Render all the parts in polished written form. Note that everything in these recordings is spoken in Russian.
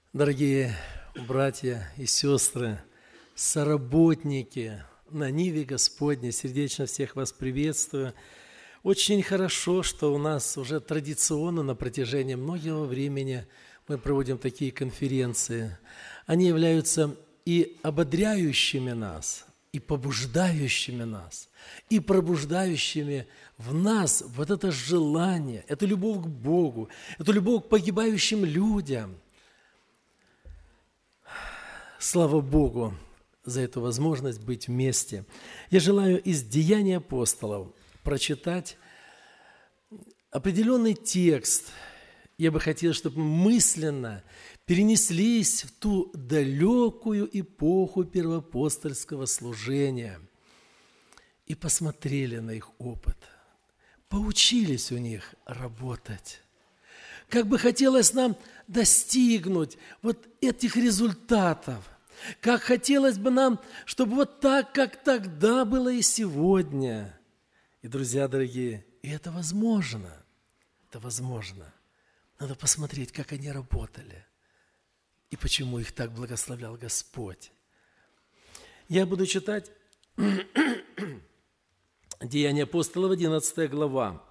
Дорогие братья и сестры, соработники на Ниве Господней, сердечно всех вас приветствую. Очень хорошо, что у нас уже традиционно на протяжении многого времени мы проводим такие конференции. Они являются и ободряющими нас, и побуждающими нас, и пробуждающими в нас вот это желание, эту любовь к Богу, эту любовь к погибающим людям. Слава Богу за эту возможность быть вместе. Я желаю из Деяний апостолов прочитать определенный текст. Я бы хотел, чтобы мы мысленно перенеслись в ту далекую эпоху первоапостольского служения и посмотрели на их опыт, поучились у них работать. Как бы хотелось нам достигнуть вот этих результатов, как хотелось бы нам, чтобы вот так, как тогда было и сегодня. И, друзья дорогие, и это возможно. Это возможно. Надо посмотреть, как они работали и почему их так благословлял Господь. Я буду читать Деяния апостолов, 11 глава,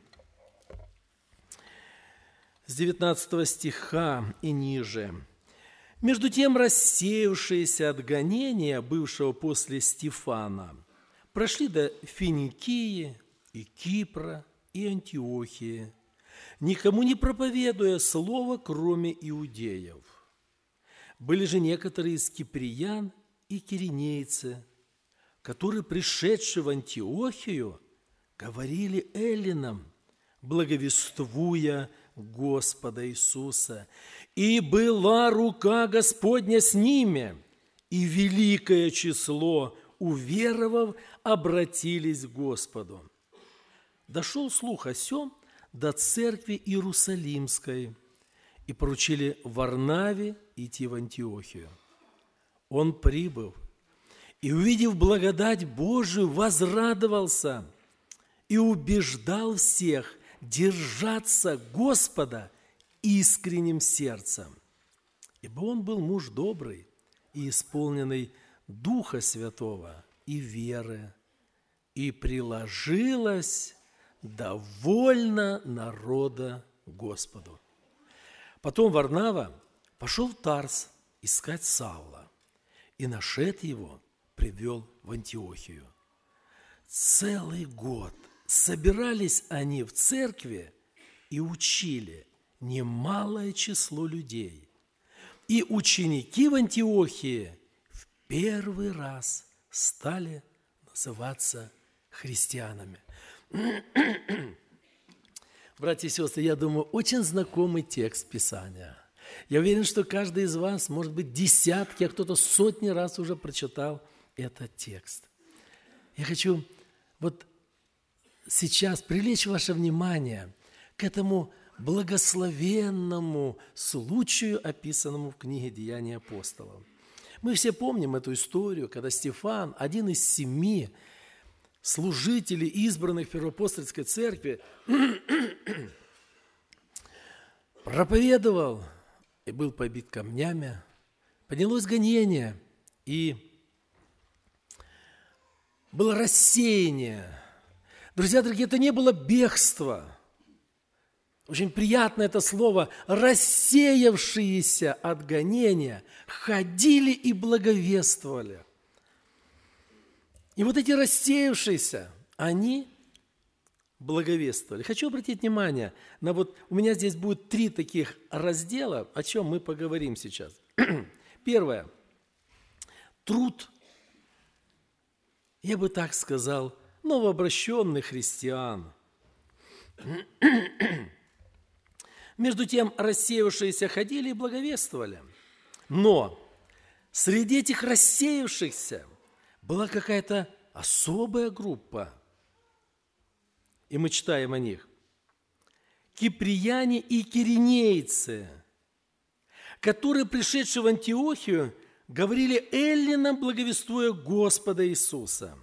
с 19 стиха и ниже. «Между тем, рассеявшиеся от гонения, бывшего после Стефана, прошли до Финикии и Кипра и Антиохии, никому не проповедуя слово, кроме иудеев. Были же некоторые из киприян и киринейцы, которые, пришедшие в Антиохию, говорили эллинам, благовествуя Господа Иисуса. И была рука Господня с ними, и великое число уверовав обратились к Господу. Дошел слух о сем до церкви Иерусалимской, и поручили Варнаве идти в Антиохию. Он, прибыв, и, увидев благодать Божию, возрадовался и убеждал всех держаться Господа искренним сердцем. Ибо он был муж добрый и исполненный Духа Святого и веры, и приложилось довольно народа Господу. Потом Варнава пошел в Тарс искать Савла, и, нашед его, привел в Антиохию. Целый год собирались они в церкви и учили немалое число людей. И ученики в Антиохии в первый раз стали называться христианами. Братья и сестры, я думаю, очень знакомый текст Писания. Я уверен, что каждый из вас, может быть, десятки, а кто-то сотни раз уже прочитал этот текст. Я хочу вот сейчас привлечь ваше внимание к этому благословенному случаю, описанному в книге «Деяния апостолов». Мы все помним эту историю, когда Стефан, один из 7 служителей, избранных в Первоапостольской церкви, проповедовал и был побит камнями. Поднялось гонение, и было рассеяние. Друзья дорогие, это не было бегство. Очень приятно это слово. Рассеявшиеся от гонения ходили и благовествовали. И вот эти рассеявшиеся, они благовествовали. Хочу обратить внимание на вот, у меня здесь будет 3 таких раздела, о чем мы поговорим сейчас. Первое. Труд, я бы так сказал, новообращенных христиан. Между тем, рассеявшиеся ходили и благовествовали. Но среди этих рассеявшихся была какая-то особая группа, и мы читаем о них. Киприяне и киринейцы, которые, пришедшие в Антиохию, говорили эллинам, благовествуя Господа Иисуса.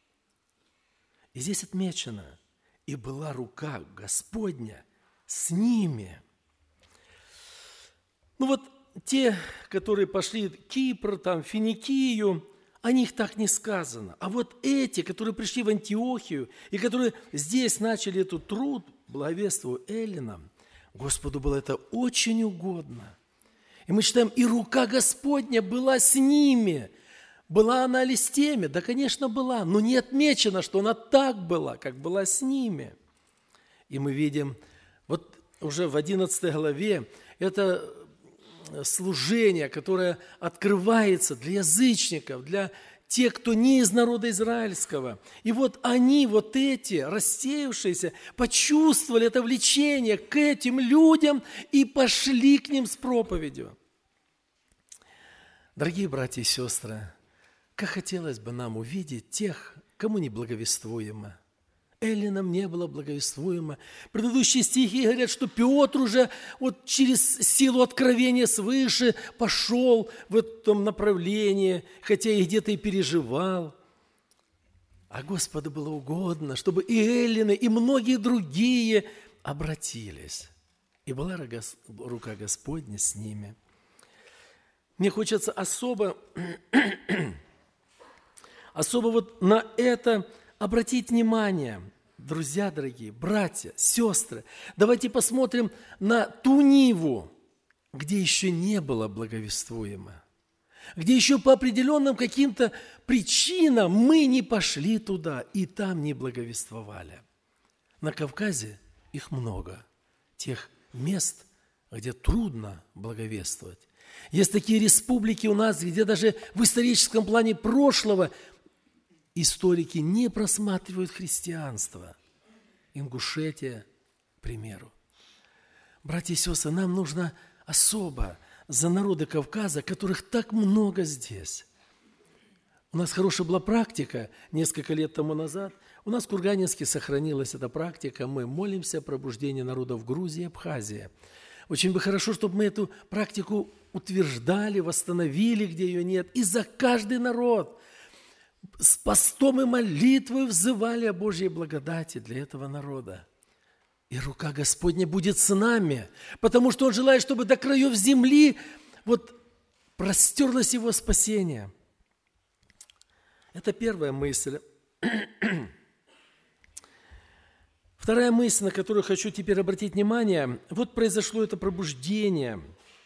И здесь отмечено, и была рука Господня с ними. Ну вот те, которые пошли в Кипр, там, Финикию, о них так не сказано. А вот эти, которые пришли в Антиохию и которые здесь начали этот труд, благовествуя эллинам, Господу было это очень угодно. И мы читаем, и рука Господня была с ними. Была она ли с теми? Да, конечно, была, но не отмечено, что она так была, как была с ними. И мы видим, вот уже в 11 главе, это служение, которое открывается для язычников, для тех, кто не из народа израильского. И вот они, вот эти, рассеявшиеся, почувствовали это влечение к этим людям и пошли к ним с проповедью. Дорогие братья и сестры, как хотелось бы нам увидеть тех, кому не благовествуемо. Эллинам не было благовествуемо. Предыдущие стихи говорят, что Петр уже вот через силу откровения свыше пошел в этом направлении, хотя и где-то и переживал. А Господу было угодно, чтобы и эллины, и многие другие обратились. И была рука Господня с ними. Мне хочется особо вот на это обратить внимание, друзья дорогие, братья, сестры. Давайте посмотрим на ту ниву, где еще не было благовествуемо, где еще по определенным каким-то причинам мы не пошли туда и там не благовествовали. На Кавказе их много, тех мест, где трудно благовествовать. Есть такие республики у нас, где даже в историческом плане прошлого историки не просматривают христианство. Ингушетия, к примеру. Братья и сестры, нам нужно особо за народы Кавказа, которых так много здесь. У нас хорошая была практика несколько лет тому назад. У нас в Курганинске сохранилась эта практика. Мы молимся о пробуждении народов Грузии и Абхазии. Очень бы хорошо, чтобы мы эту практику утверждали, восстановили, где ее нет. И за каждый народ с постом и молитвой взывали о Божьей благодати для этого народа. И рука Господня будет с нами, потому что Он желает, чтобы до краев земли вот простерлось Его спасение. Это первая мысль. Вторая мысль, на которую хочу теперь обратить внимание, вот произошло это пробуждение.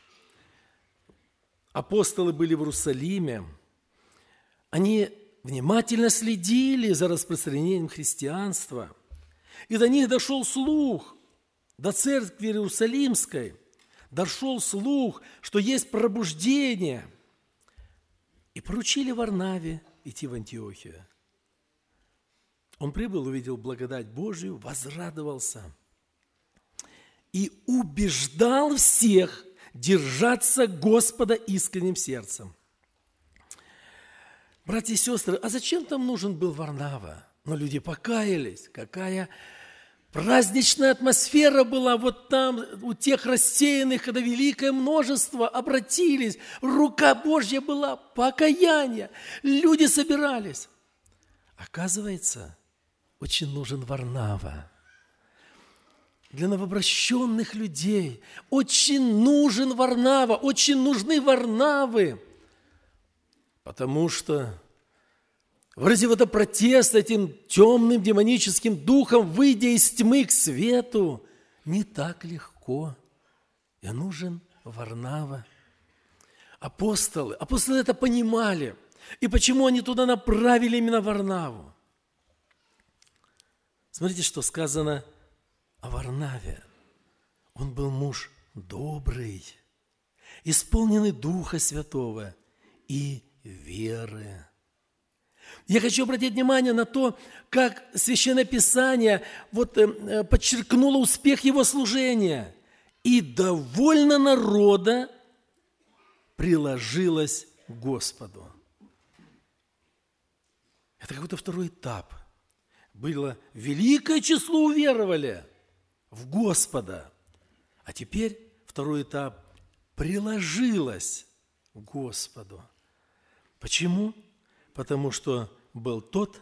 Апостолы были в Иерусалиме, они внимательно следили за распространением христианства. И до них дошел слух, до церкви Иерусалимской дошел слух, что есть пробуждение. И поручили Варнаве идти в Антиохию. Он прибыл, увидел благодать Божию, возрадовался и убеждал всех держаться Господа искренним сердцем. Братья и сестры, а зачем там нужен был Варнава? Но люди покаялись. Какая праздничная атмосфера была вот там, у тех рассеянных, когда великое множество обратились. Рука Божья была, покаяние. Люди собирались. Оказывается, очень нужен Варнава. Для новообращенных людей очень нужен Варнава, очень нужны Варнавы. Потому что, выразив это протест этим темным демоническим духом, выйдя из тьмы к свету, не так легко. И нужен Варнава. Апостолы это понимали. И почему они туда направили именно Варнаву? Смотрите, что сказано о Варнаве. Он был муж добрый, исполненный Духа Святого и веры. Я хочу обратить внимание на то, как Священное Писание подчеркнуло успех его служения. И довольно народа приложилось к Господу. Это какой-то второй этап. Было великое число уверовали в Господа. А теперь второй этап приложилось к Господу. Почему? Потому что был тот,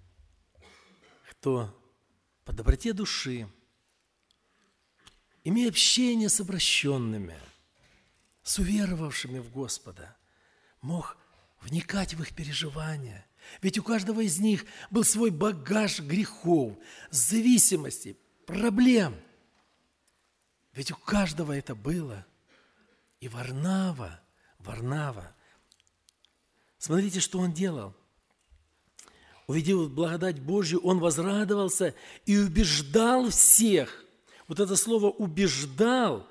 кто по доброте души, имея общение с обращенными, с уверовавшими в Господа, мог вникать в их переживания. Ведь у каждого из них был свой багаж грехов, зависимостей, проблем. Ведь у каждого это было. И Варнава, смотрите, что он делал. Увидев благодать Божью, он возрадовался и убеждал всех. Вот это слово убеждал,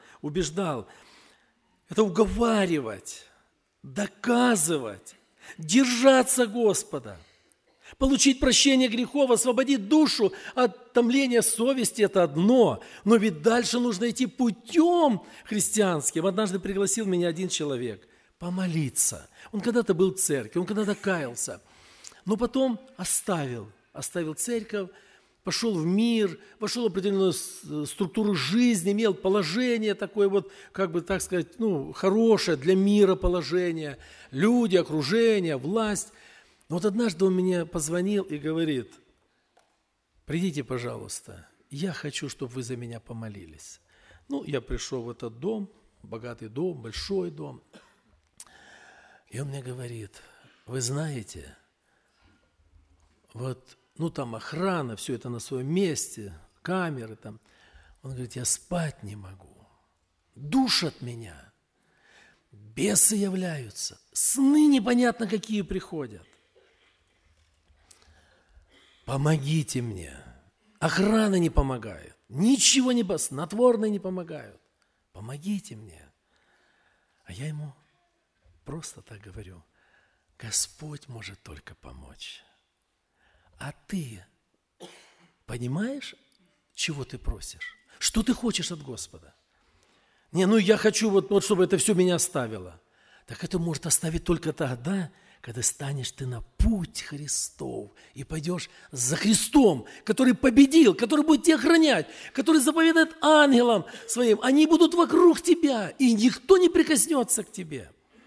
это уговаривать, доказывать, держаться Господа, получить прощение грехов, освободить душу от томления совести – это одно. Но ведь дальше нужно идти путем христианским. Однажды пригласил меня один человек помолиться. Он когда-то был в церкви, он когда-то каялся, но потом оставил церковь, пошел в мир, вошел в определенную структуру жизни, имел положение такое вот, как бы так сказать, хорошее для мира положение, люди, окружение, власть. Но вот однажды он мне позвонил и говорит: придите, пожалуйста, я хочу, чтобы вы за меня помолились. Я пришел в этот дом, богатый дом, большой дом, и он мне говорит: вы знаете, вот, там охрана, все это на своем месте, камеры там. Он говорит: я спать не могу, душат меня, бесы являются, сны непонятно какие приходят. Помогите мне. Охрана не помогает, ничего не помогает, снотворные не помогают. Помогите мне. А я ему просто так говорю: Господь может только помочь. А ты понимаешь, чего ты просишь? Что ты хочешь от Господа? Я хочу вот чтобы это все меня оставило. Так это может оставить только тогда, когда станешь ты на путь Христов и пойдешь за Христом, который победил, который будет тебя охранять, который заповедает ангелам своим. Они будут вокруг тебя, и никто не прикоснется к тебе.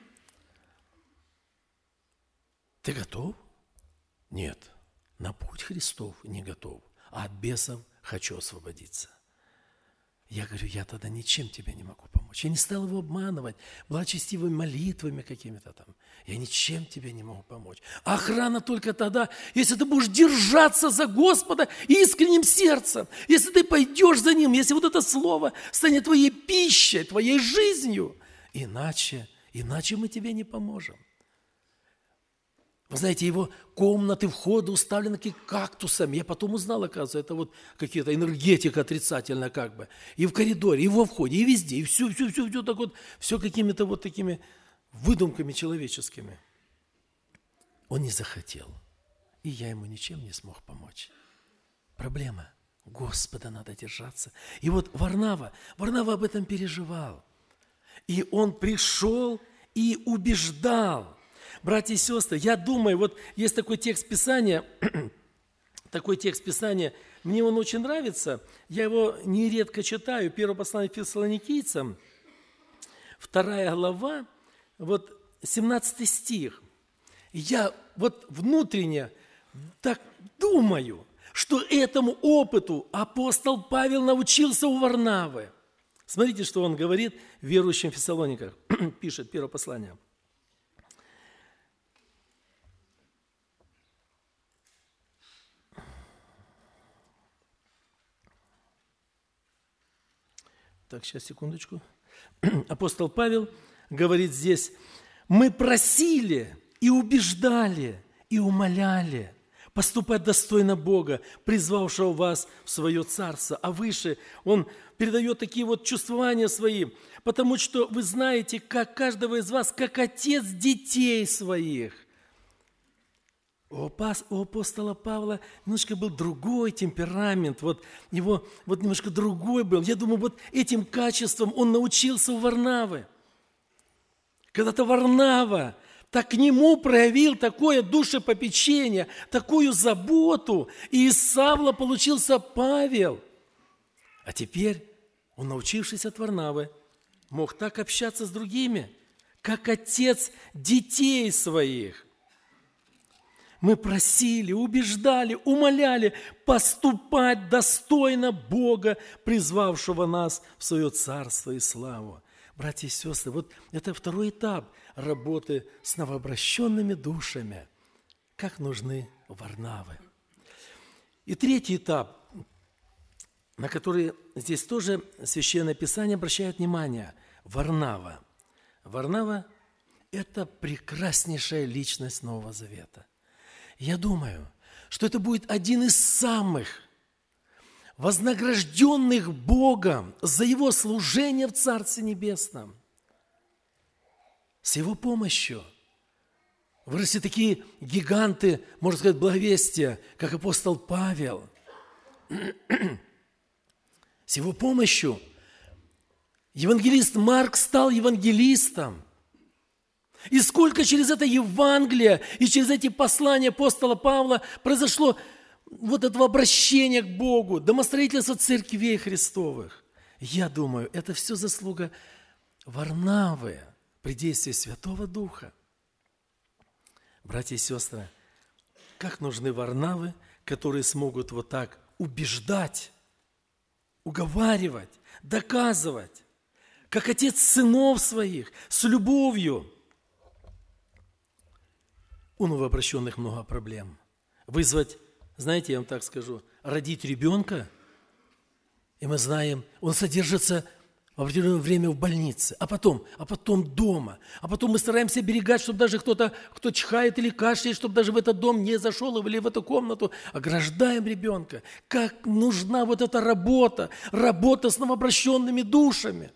Ты готов? Нет. На путь Христов не готов, а от бесов хочу освободиться. Я говорю: я тогда ничем тебе не могу помочь. Я не стал его обманывать благочестивыми молитвами какими-то там. Я ничем тебе не могу помочь. А охрана только тогда, если ты будешь держаться за Господа искренним сердцем, если ты пойдешь за Ним, если вот это слово станет твоей пищей, твоей жизнью. Иначе мы тебе не поможем. Вы знаете, его комнаты, входы уставлены кактусами. Я потом узнал, оказывается, это вот какая-то энергетика отрицательная как бы. И в коридоре, и во входе, и везде, и все так вот, все какими-то вот такими выдумками человеческими. Он не захотел, и я ему ничем не смог помочь. Проблема. Господа надо держаться. И вот Варнава об этом переживал. И он пришел и убеждал. Братья и сестры, я думаю, вот есть такой текст Писания, мне он очень нравится, я его нередко читаю, 1 послание Фессалоникийцам, 2 глава, 17 стих. Я внутренне так думаю, что этому опыту апостол Павел научился у Варнавы. Смотрите, что он говорит верующим в Фессалониках, пишет 1 послание. Так, сейчас, секундочку. Апостол Павел говорит здесь: мы просили и убеждали и умоляли поступать достойно Бога, призвавшего вас в свое царство. А выше он передает такие чувствования свои, потому что вы знаете, как каждого из вас, как отец детей своих. У апостола Павла немножко был другой темперамент, его немножко другой был. Я думаю, этим качеством он научился у Варнавы. Когда-то Варнава так к нему проявил такое душепопечение, такую заботу, и из Савла получился Павел. А теперь он, научившись от Варнавы, мог так общаться с другими, как отец детей своих. Мы просили, убеждали, умоляли поступать достойно Бога, призвавшего нас в свое царство и славу. Братья и сестры, вот это второй этап работы с новообращенными душами. Как нужны Варнавы. И третий этап, на который здесь тоже Священное Писание обращает внимание. Варнава. Варнава – это прекраснейшая личность Нового Завета. Я думаю, что это будет один из самых вознагражденных Богом за Его служение в Царстве Небесном. С Его помощью выросли такие гиганты, можно сказать, благовестия, как апостол Павел. С его помощью евангелист Марк стал евангелистом. И сколько через это Евангелие и через эти послания апостола Павла произошло вот этого обращения к Богу, домостроительства церквей Христовых. Я думаю, это все заслуга Варнавы при действии Святого Духа. Братья и сестры, как нужны Варнавы, которые смогут вот так убеждать, уговаривать, доказывать, как отец сынов своих, с любовью. У новообращенных много проблем. Вызвать, знаете, я вам так скажу, родить ребенка, и мы знаем, он содержится в определенное время в больнице, а потом дома, а потом мы стараемся оберегать, чтобы даже кто-то, кто чихает или кашляет, чтобы даже в этот дом не зашел или в эту комнату, ограждаем ребенка. Как нужна вот эта работа с новообращенными душами.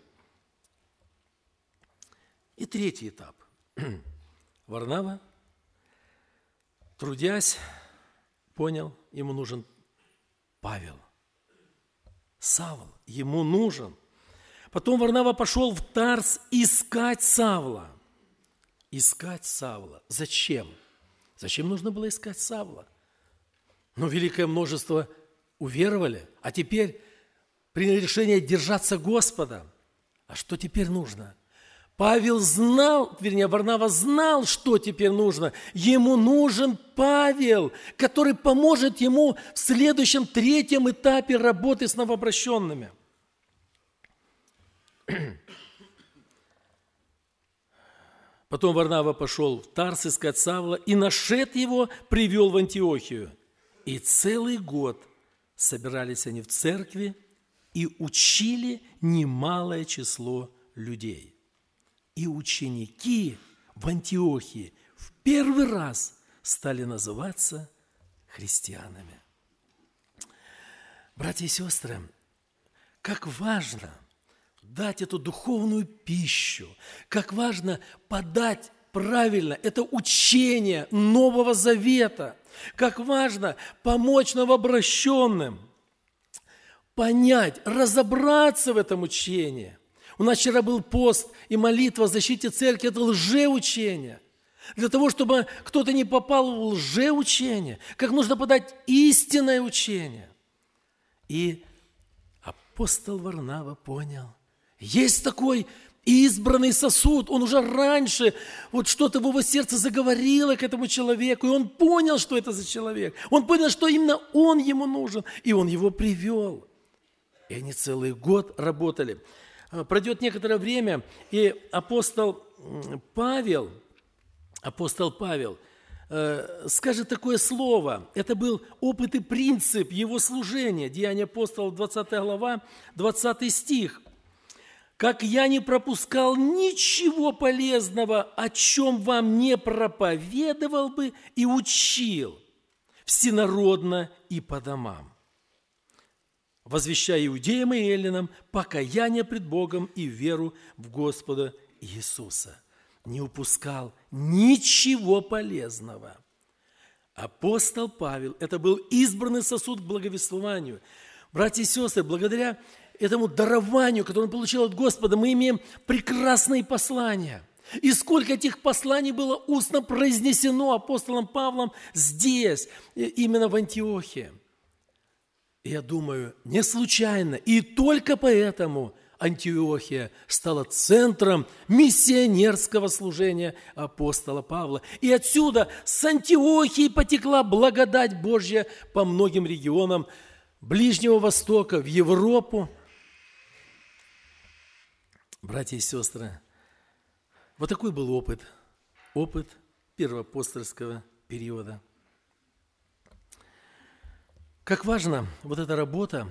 И третий этап. Варнава, трудясь, понял, ему нужен Павел. Савл, ему нужен. Потом Варнава пошел в Тарс искать Савла. Искать Савла. Зачем? Зачем нужно было искать Савла? Ну, великое множество уверовали, а теперь приняли решение держаться Господа. А что теперь нужно? Варнава знал, что теперь нужно. Ему нужен Павел, который поможет ему в следующем, третьем этапе работы с новообращенными. Потом Варнава пошел в Тарс искать Савла и, нашед его, привел в Антиохию. И целый год собирались они в церкви и учили немалое число людей. И ученики в Антиохии в первый раз стали называться христианами. Братья и сестры, как важно дать эту духовную пищу, как важно подать правильно это учение Нового Завета, как важно помочь новообращенным понять, разобраться в этом учении. У нас вчера был пост и молитва о защите церкви, это лжеучение. Для того, чтобы кто-то не попал в лжеучение, как нужно подать истинное учение. И апостол Варнава понял, есть такой избранный сосуд, он уже раньше, вот что-то в его сердце заговорило к этому человеку, и он понял, что это за человек. Он понял, что именно он ему нужен, и он его привел. И они целый год работали. Пройдет некоторое время, и апостол Павел скажет такое слово. Это был опыт и принцип его служения. Деяния апостолов, 20 глава, 20 стих. «Как я не пропускал ничего полезного, о чем вам не проповедовал бы и учил всенародно и по домам, возвещая иудеям и эллинам покаяние пред Богом и веру в Господа Иисуса». Не упускал ничего полезного. Апостол Павел – это был избранный сосуд к благовествованию. Братья и сестры, благодаря этому дарованию, которое он получил от Господа, мы имеем прекрасные послания. И сколько этих посланий было устно произнесено апостолом Павлом здесь, именно в Антиохии. Я думаю, не случайно, и только поэтому Антиохия стала центром миссионерского служения апостола Павла. И отсюда с Антиохии потекла благодать Божья по многим регионам Ближнего Востока, в Европу. Братья и сестры, вот такой был опыт первоапостольского периода. Как важна вот эта работа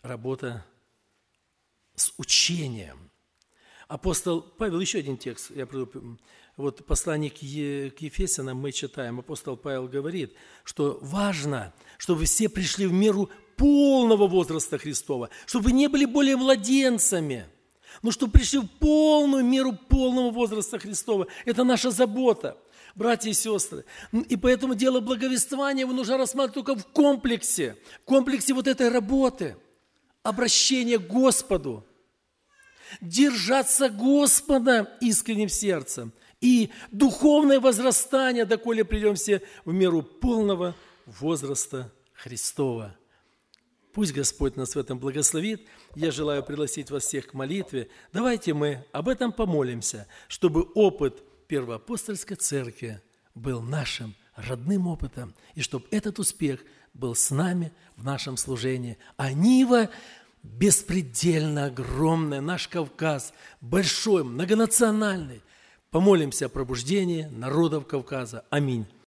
с учением. Апостол Павел, еще один текст, вот послание к Ефесянам мы читаем, апостол Павел говорит, что важно, чтобы все пришли в меру полного возраста Христова, чтобы вы не были более младенцами, но чтобы пришли в полную меру полного возраста Христова. Это наша забота, братья и сестры. И поэтому дело благовествования его нужно рассматривать только в комплексе вот этой работы, обращения к Господу, держаться Господа искренним сердцем и духовное возрастание, доколе придем все в меру полного возраста Христова. Пусть Господь нас в этом благословит. Я желаю пригласить вас всех к молитве. Давайте мы об этом помолимся, чтобы опыт Первоапостольской Церкви был нашим родным опытом, и чтобы этот успех был с нами в нашем служении. А нива беспредельно огромная, наш Кавказ большой, многонациональный. Помолимся о пробуждении народов Кавказа. Аминь.